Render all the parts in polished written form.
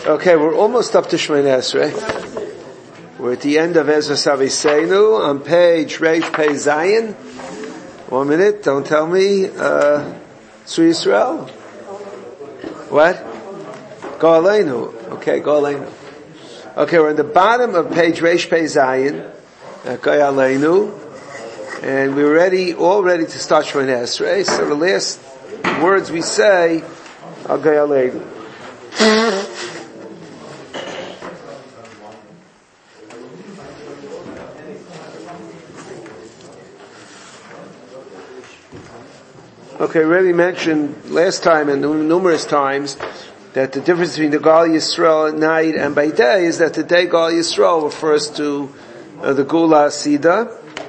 Okay, we're almost up to Shemini Esrei. We're at the end of Ezra Saviseinu on page Reish Pei Zayin. 1 minute, don't tell me. Tzur Yisrael? What? Go Aleinu. Okay, Go Aleinu. Okay, we're at the bottom of page Reish Pei Zayin. Go Aleinu. And we're all ready to start Shemini Esrei. So the last words we say are Go Aleinu. Okay, we already mentioned last time and numerous times that the difference between the Gal Yisrael at night and by day is that the day Gal Yisrael refers to the Gula Asida.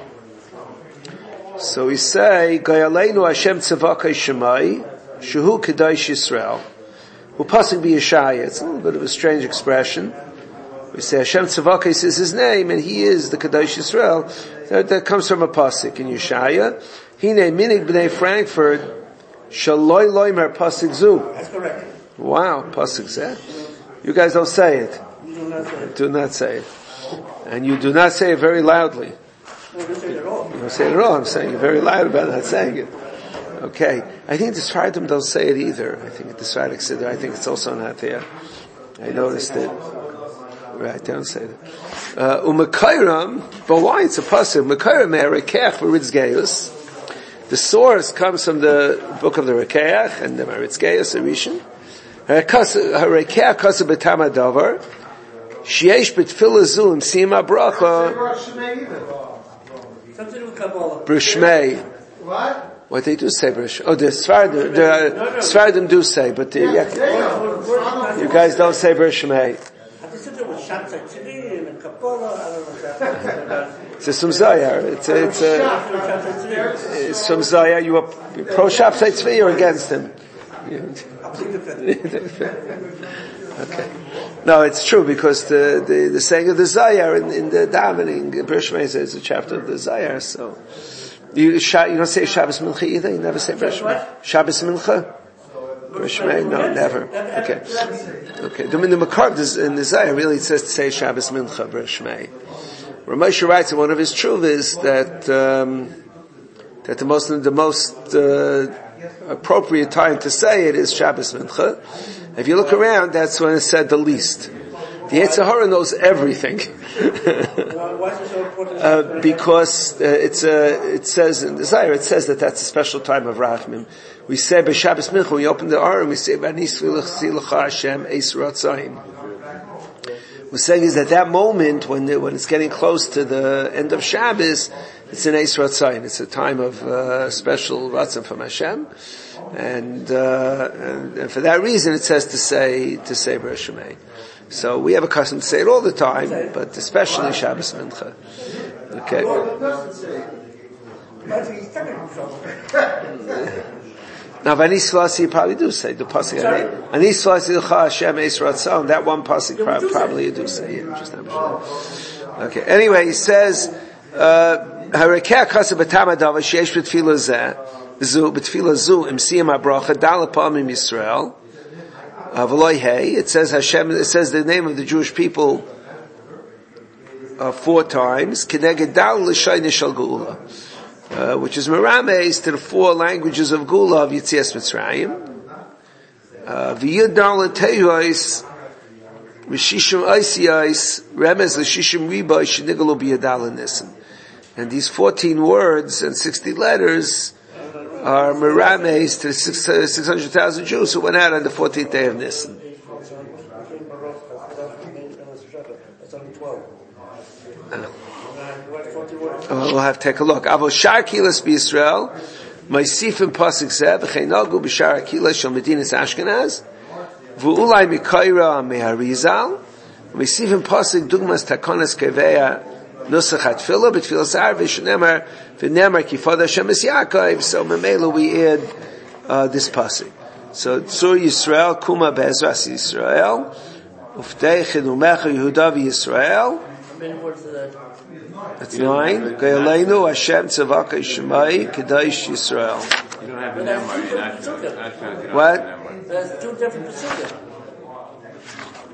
So we say, Gayaleinu Hashem Tzavakai Shemai, Shehu Kedash Yisrael. Will possibly be Yeshaya. It's a little bit of a strange expression. We say Hashem Tzavakai is his name and he is the Kedash Yisrael. That comes from a pasuk in Yeshaya. Hine minig b'nei Frankfurt shaloi loimer pasuk zu. That's correct. Wow, pasuk zeh. You guys don't say it. Do not say it. And you do not say it very loudly. No, you don't say it at all. You don't say it at all. I'm saying it very loud about not saying it. Okay. I think the Sfardim don't say it either. I think the Sfardim said it. I think it's also not there. I noticed it. Right, don't say that. Umakairam, but why it's a pasuk? Umakairam me'arekech v'ritzgeus. The source comes from the book of the Rekeach and the Maritzgeus, the Rishon. Harekeach kasa b'tam hadavar, sheyesh b'tfilah zu im siyum habracha. Something to do with Kabbalah. Brishmei. What they do say, Brish? Oh, the Sfardim do say, but you guys don't say Brishmei. It's a Sumzayar. It's from Zayar. You are pro Shabtai Tzvi or against him? Okay. No, it's true because the saying of the Zayar in the davening, Brishmei is a chapter of the Zayar. So you don't say Shabbos Mincha either. You never say Brishmei. Shabbos Mincha. Brishmei? No, never. Okay. The Makar in the Zayar really it says to say Shabbos Mincha Brishmei. Ramosha writes in one of his truvas that the most appropriate time to say it is Shabbos Mincha. If you look around, that's when it's said the least. The Yetzer Hara knows everything. Why is it so important? Because it says in the Zayar, it says that that's a special time of Rachmim. We say by Shabbos Mincha, we open the Aron, we say Banis V'Lechzilecha Hashem Eis Ratzayim. We're saying is that moment when it's getting close to the end of Shabbos, it's an Eis Ratzayim. It's a time of special Ratzim from Hashem, and for that reason it says to say Brishmei. So we have a custom to say it all the time, but especially Shabbos Mincha. Okay. Now, Vanis V'Lasi you probably do say the pasuk. Vanis V'Lasi L'cha Hashem Eis Ratzon. That one pasuk probably you do say. Yeah, just not sure. Okay. Anyway, he says, "Harekeh Kasa B'Tam Hadavar Sheyesh B'Tfilah Zu Im Siyum Habracha Dal Pa'amim Yisrael." V'Loi Hey. It says Hashem. It says the name of the Jewish people 4 times. Keneged Dal L'Shayne Shal Geula. Which is Merames to the 4 languages of Gula of Yitzias Mitzrayim. V'yidal l'teyois, v'shishim oisiyos, remez l'shishim riboy, shenigalu b'yidal l'nissen. And these 14 words and 60 letters are Merames to the 600,000 Jews who went out on the 14th day of Nisan. We'll have to take a look. Avoshar kilas b'Yisrael, Ma'isifim pasuk zeh, v'cheinagu b'shar kilas shel Medinas Ashkenaz, v'ulai mikaira meharizal, Ma'isifim pasuk dugmas takonas keveya nusach hatfilah, b'tfilas arvi shenemar v'nemar kifad Hashem es Yaakov. So memela we add this pasuk. So Tzur Yisrael kuma be'ezras Yisrael, uftei chinumecha Yehuda v'Yisrael. That's 9. Gayaleinu Hashem Tzavakai Shemai Kedash Yisrael. You don't have a Nemar. What? That's 2 different procedures.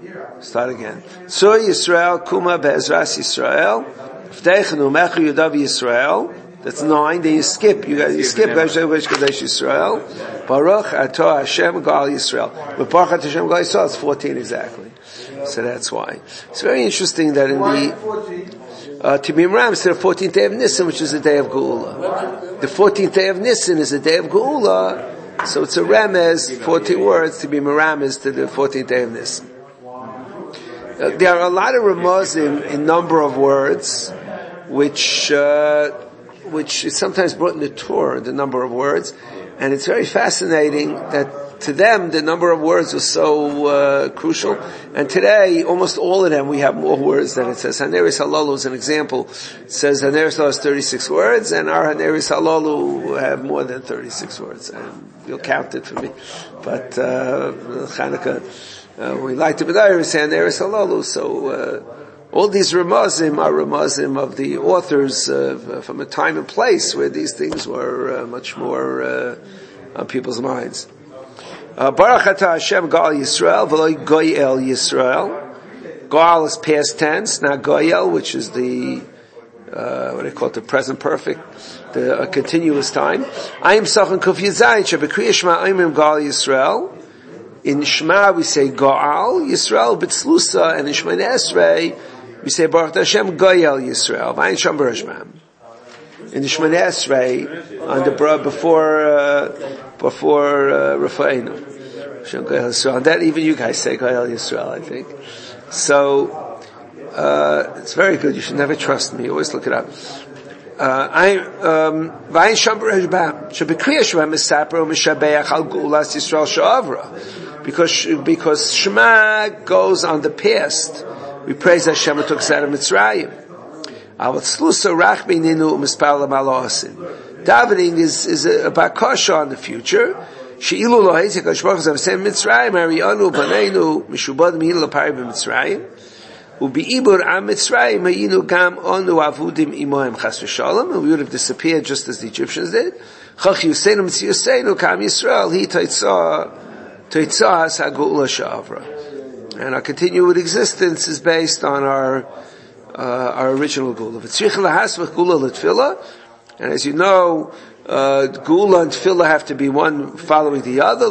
Start again. So Yisrael, Kuma Be'ezras Yisrael, V'teichenu Mechu Yudav Yisrael. That's 9. Then you skip. You skip Kadosh Yisrael. Baruch Atah Hashem Gal Yisrael. But Baruch Atah Hashem Gal Yisrael is 14 exactly. So that's why. It's very interesting that in the to be Meram instead of 14th day of Nisan, which is the day of Geula. The 14th day of Nisan is the day of Geula, so it's a remez, 14 words to be Meram to the 14th day of Nisan. There are a lot of remazim in number of words, which is sometimes brought in the Torah, the number of words, and it's very fascinating that to them the number of words was so crucial, and today almost all of them we have more words than it says. Haneris Halalu is an example. It says Haneris Halalu has 36 words, and our Haneris Halalu have more than 36 words, and you'll count it for me. But Chanukah, we like to be there, we say Haneris Halalu, so all these ramazim are ramazim of the authors from a time and place where these things were much more on people's minds. Baruch Atah Hashem Gal Yisrael v'lo Goyel Yisrael. Gal is past tense, now Goyel, which is the what they call it, the present perfect, the continuous time. I am Sachan Kuf Yizayin Shebekriya Shema Aimim Gal Yisrael. In Shema we say Gal Yisrael B'Tzlusa, and in Shemona Esrei we say Baruch Atah Hashem Goyel Yisrael. V'ayin Sham Barashmam. In the Shemona Esrei, on the before Rafa'inu, Hashem Goyel Yisrael. And that even you guys say Goyel Yisrael, I think. So it's very good. You should never trust me. Always look it up. V'ayin Sham Barashmam. Shebekriya Shema Misaper Mishabeach Al Gulas Yisrael Sha'avra. Because Shema goes on the past. We praise Hashem who took us out of Mitzrayim. Davening is a bakasha on the future. She'ilu lo heizik HaShemach Zavsem Mitzrayim Hariyanu Baneinu Mishubad Mihil Lapari B'Mitzrayim U'bi'ibur Am Mitzrayim Hayinu Gam Onu Avudim Imohem Chas V'Shalom, and we would have disappeared just as the Egyptians did. Chach Yuseinu Mitziuseinu Kam Yisrael Hi Toitzahas HaGeula Sha'avra. And our continued existence is based on our original Gula. And as you know, Gula and Tefillah have to be one following the other.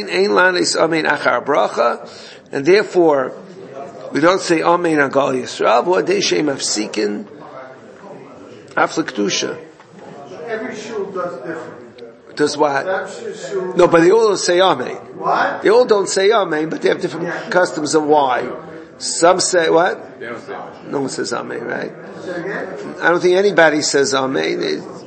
And therefore, we don't say Amen on Gal Yisrael, but they say Mafsikin Afliktusha. Every shul does different. Does what? No, but they all don't say Amen. What? They all don't say Amen, but they have different customs of why. Some say what? They don't say Amen. No one says Amen, right? Say again? I don't think anybody says Amen.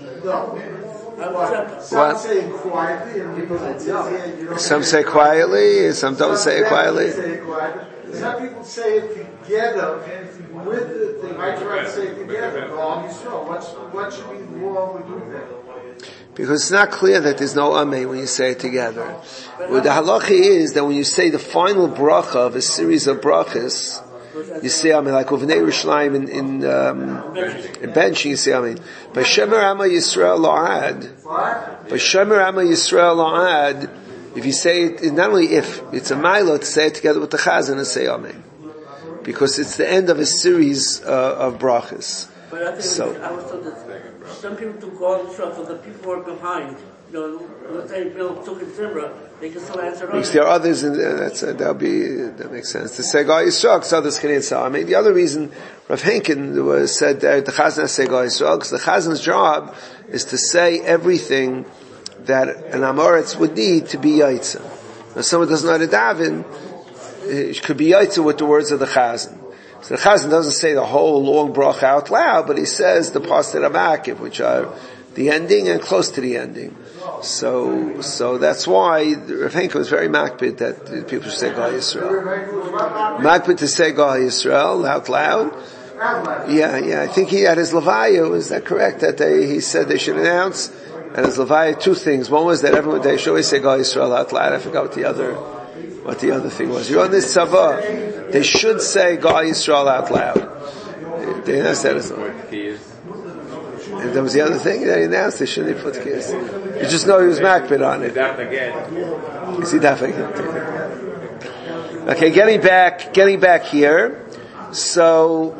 No. Some say it quietly and people say Some say quietly, and some don't say it quietly. Some people say it together with the thing. I try to say it together. What should be wrong with doing that? Because it's not clear that there's no Amen when you say it together. What the halacha is that when you say the final bracha of a series of brachas, you say Amen, like Uvnei Yerushalayim in benching, you say Amen. But Shemer Amma Yisrael La'ad, but Shemer Amma Yisrael La'ad, if you say it, not only if, it's a milo to say it together with the chazan and say Amen. Because it's the end of a series of brachas. But I think I was told that some people took all the trouble, the people who are behind, let's say Bill took in Zimra, they can still answer because there are others, and that makes sense. To say Gal Yisrael, because others can answer. I mean, the other reason Rav Henkin said that the Chazan say Gal Yisrael, because the Chazan's job is to say everything that an Amoritz would need to be Yaitza. Now, someone doesn't know how to daven, it could be Yaitza with the words of the Chazan. So the Chazan doesn't say the whole long bracha out loud, but he says the Pastor Amakiv, which are the ending and close to the ending. So that's why Rav Henkel was very makpid that people should say Gal Yisrael. Makpid to say Gal Yisrael out loud. Yeah, I think he had his Levaya, is that correct? That he said they should announce, and his Levaya, two things. One was that they should always say Gal Yisrael out loud. I forgot what the other thing was. You're on this tzava. They should say Gal Yisrael out loud. They announced that as well. And that was the other thing that he announced. They shouldn't put kiss. You just know he was makbid on it. Is he daf again? Is he daf again? Okay, getting back here. So,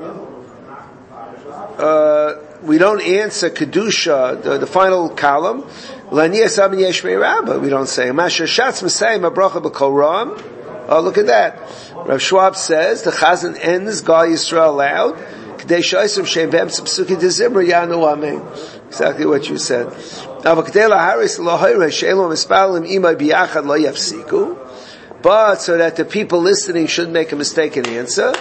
we don't answer Kedusha, the final column. L'niyas amin yesh me'irabah. We don't say. Masher shatz m'sayim ha'bracha b'kol ram. Oh, look at that. Rav Schwab says, the Chazan ends Gal Yisrael loud. K'dei sh'osim she'em b'emtz p'suki d'zimra yanu amen. Exactly what you said. But so that the people listening shouldn't make a mistaken answer,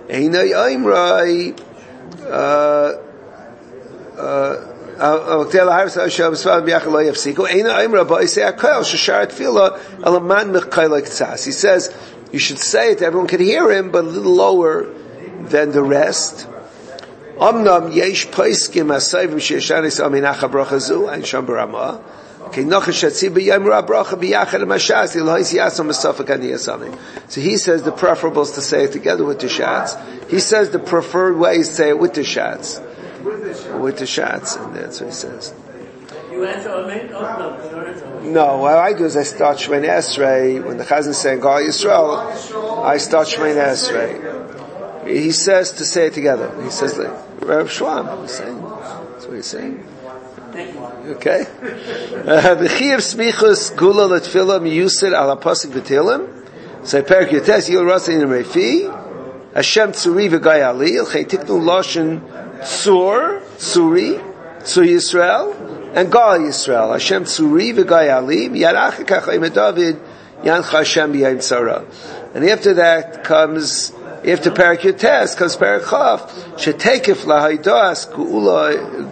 he says you should say it, everyone can hear him, but a little lower than the rest. Omnam yesh poiskim asayvim sheishanis aminacha bracha zu and sham barama. Okay, nochash shatzi b'yamra bracha b'yachad mashas ilhais yasam masafak ani yasamim. So he says the preferable is to say it together with the shats. He says the preferred way is to say it with the shats. With the shats, and that's what he says. You answer amen? No, what I do is I start Shemini Esrei when the Chazan is saying Gal Yisrael. I start Shemini Esrei. He says to say it together. He says like Rav Schwab is saying. That's what he's saying. Okay. V'chiyav smichus gula l'tfilah miyusid ala pasuk v'tilim. So Perik Yotes Yil Rasin in Refi. Hashem tzuri v'gai ali. L'chei tiknu loshen tzur, tzuri, tzur Yisrael, and Gal Yisrael. Hashem tzuri v'gai ali. Yarach kach oime David yancha Hashem b'yayim tzara. And after that comes after Perik Yotes comes Perik Chaf, shetekef lahaidas ku'ula,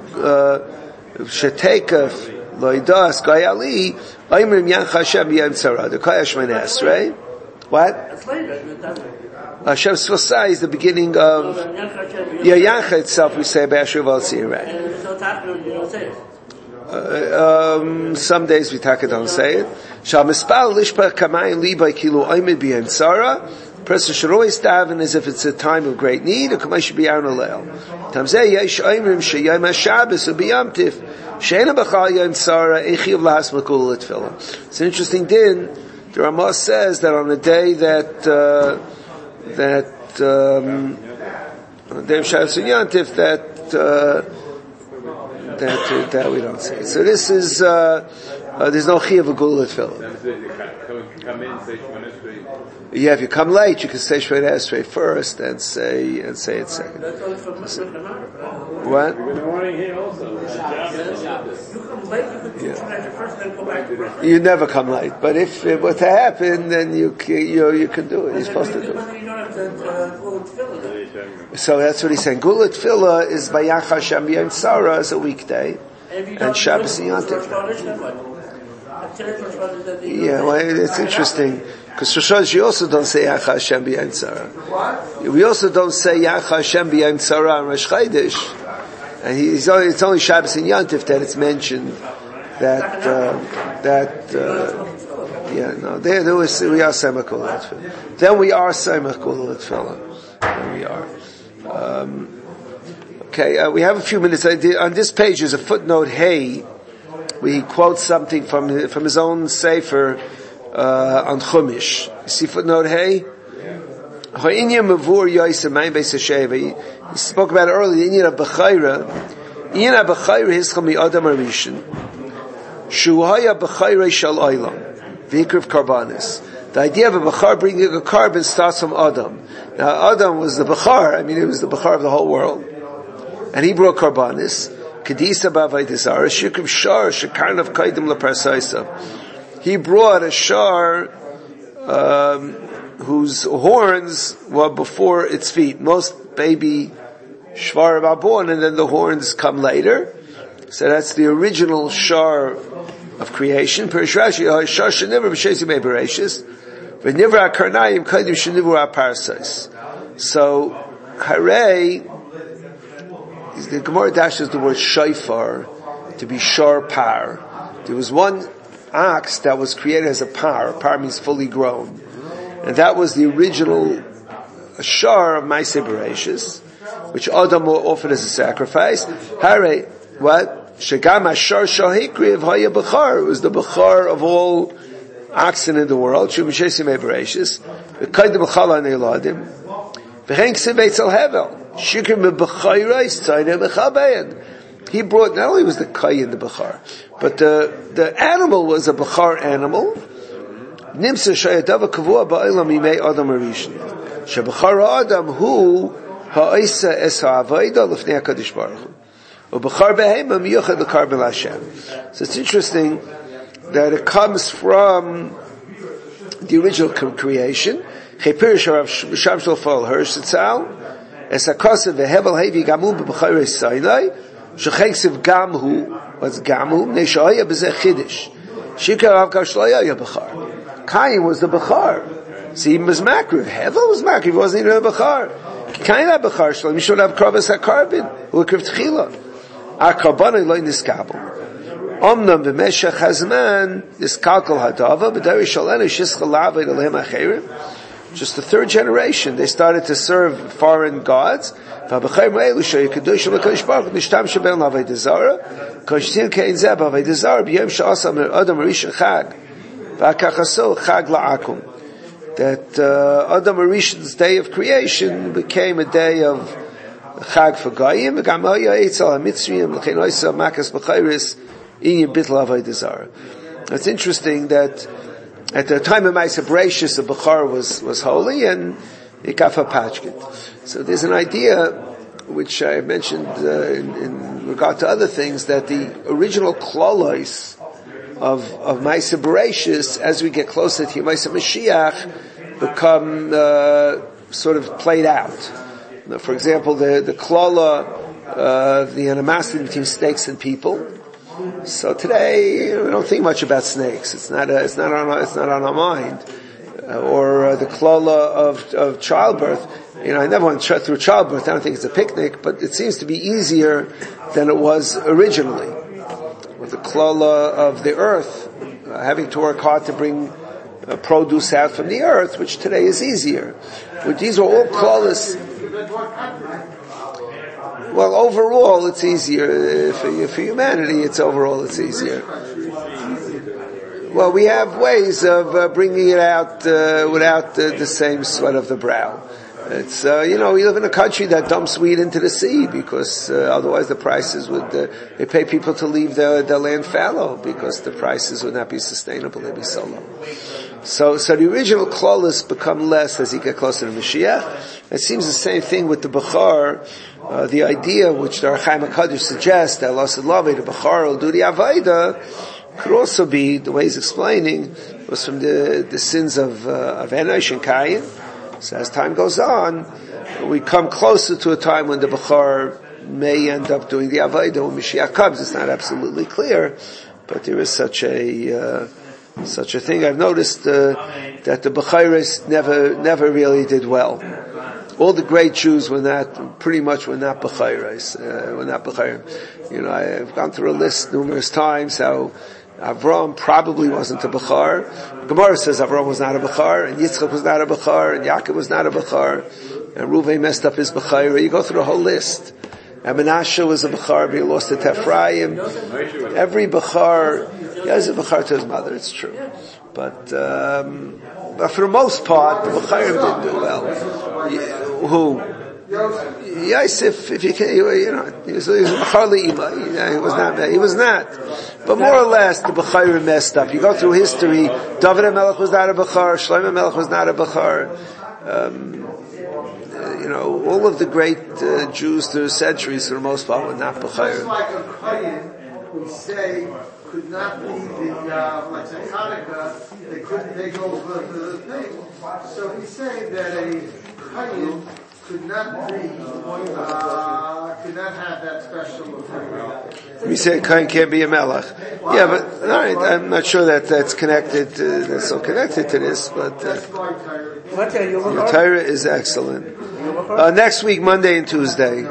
shetekef lahaidas gayali, aimrim yancha Hashem b'yayim tzara. The Kayash Menes, right? What? Hashem Svasai is the beginning of, Yancha itself we say B'Asher V'Altzir, right? Some days we don't say it. Shal mispal lishpa kamayim li by kilu oimid b'yayim tzara. Person should always daven as if it's a time of great need, or kamay should be out on leil. Tamzeh yesh oimrim sheyayim ha-Shabbos or b'yam tif, she'ena b'chal yayim tzara, eichiv lahas makul l'tfilah. It's an interesting din. The Ramah says that on the day that on the day of Shabbos and Yantif, that we don't say. So this is, there's no chiyuv of gula tefillah. Yeah, if you come late, you can say Shvei Esrei first and say it second. What? You come late, you can teach first, then go back to breakfast. You never come late, but if it were to happen, then you can do it. You're supposed to do it. So that's what he's saying. Gula Tefillah is Vayach Hashem B'yayim Tzara as a weekday, and Shabbos and Yantif. Yeah, well, it's interesting. Because Rosh Hashanah, you also don't say Yach Hashem B'yayim Tzara. We also don't say Yach Hashem B'yayim Tzara on Rosh Chodesh. And it's only Shabbos and Yantif that it's mentioned that we are Semach Kol L'Tfilah. Then we are Semach Kol L'Tfilah. Then we are. Okay, we have a few minutes. On this page is a footnote, hey, we quote something from his own Sefer, on Chumash. You see footnote, hey? He spoke about it earlier, the Inyan of Bechayra. Inyan of Bechayra hischal mi Adam Arishin. Shuhaya Bechayra shal Olam. V'ikriv Karbanis. The idea of a Bechar bringing a carbon starts from Adam. Now Adam was the Bechar, it was the Bechar of the whole world. And he brought Karbanis. Kedisa b'avaydisar, shikriv shar, shekarnav kaidim leparsaisa. He brought a shar, whose horns were before its feet. Most baby shvarim are born and then the horns come later. So that's the original shar of creation. Perish Rashi, shar sheniver b'shesi mei bereshis, v'nivra karnayim kaidim shenivra parasais. So, hare, the Gemara dashes the word shofar to be shar par. There was one ox that was created as a par. Par means fully grown. And that was the original shar of Maaseh Bereshis, which Adam offered as a sacrifice. Hare, what? Shegam Ashar Shahikriv Haya Bechar. It was the Bechar of all oxen in the world. He brought, not only was the kai in the bechar, but the animal was a bechar animal. Nimsa shayadava kavua ba'olam yimei adam harishon. Shebechar ha'adam hu ha'isa es ha'avayda l'fnei HaKadosh Baruch Hu. U'bechar behema miyuchad l'karbel Hashem. So it's interesting that it comes from the original creation. Chepirish Rav Shamshul Fol Hirsch Tzal es ha'kosev ve'hevel hevi gamu b'bechar Sinai shecheksiv gamhu was gamu mnei sha'aya b'zeh chidish shikar avkar sh'layaya bechar. Cain was the bechar. See, he was makriv. Hevel was makriv. He wasn't even a bechar. Cain had bechar sh'layim. You should have kravas ha'karbin. U'kriv tchila. Our karbanai loy niskabel. Omnam b'meshach hazman niskalkal hadava b'dari shalenu shischal la'aved alehem acherim. Just the third generation, they started to serve foreign gods. V'abachayim ha'elu shoy kedush l'kodesh baruch nishtam shebel l'aved zara. Koshtin kein zeh b'aved zara b'yom she'asam adam rishon chag. That Adam Harishon's day of creation became a day of Chag for Goyim. It's interesting that at the time of Ma'aseh Bereishis, the Bechar was holy and it got for Pachkit. So there's an idea which I mentioned in regard to other things, that the original klolos of Ma'aseh Bereishis, as we get closer to Ma'aseh Mashiach, become sort of played out. For example, the klala, the animosity between snakes and people. So today we don't think much about snakes. It's not on our mind. Or the klala of childbirth. I never went through childbirth. I don't think it's a picnic, but it seems to be easier than it was originally. With the klala of the earth, having to work hard to bring produce out from the earth, which today is easier. But these are all klalas. Well, overall, it's easier for humanity. It's easier. Well, we have ways of bringing it out without the same sweat of the brow. It's we live in a country that dumps wheat into the sea because otherwise the prices would they pay people to leave their land fallow because the prices would not be sustainable. They'd be so low. So the original klolos become less as you get closer to Mashiach. It seems the same thing with the Bechar. The idea which the Archaim HaKadosh suggests that Allah said, the Bechar will do the Avaida, could also be, the way he's explaining, was from the sins of Enosh and Cain. So as time goes on, we come closer to a time when the Bechar may end up doing the Avaida when Mashiach comes. It's not absolutely clear, but there is such a thing. I've noticed that the Becharis never really did well. All the great Jews were not Becharis. I've gone through a list numerous times how Avram probably wasn't a Bechar. Gemara says Avram was not a Bechar, and Yitzchak was not a Bechar, and Yaakov was not a Bechar, and Reuven messed up his Bechara. You go through the whole list. And Menashe was a Bechar, but he lost it to Ephraim. Every Bechar, he has a Bechar to his mother, it's true. But for the most part, the Becharim didn't do well. Who? Yosef, if you can, he was a Bechar Le'ima. He was not. But more or less, the Becharim messed up. You go through history, David HaMelech was not a Bechar, Shlomo HaMelech was not a Bechar. All of the great Jews through centuries, for the most part, were not Bechar. Just like a Kohen, we say, could not be like say Hanukkah, they couldn't take over the thing. So he's saying that a Kohen could not have that special thing. We say Kohen can't be a Melech. Yeah, but alright, I'm not sure that's connected, that's so connected to this, but your Torah is excellent. Next week, Monday and Tuesday.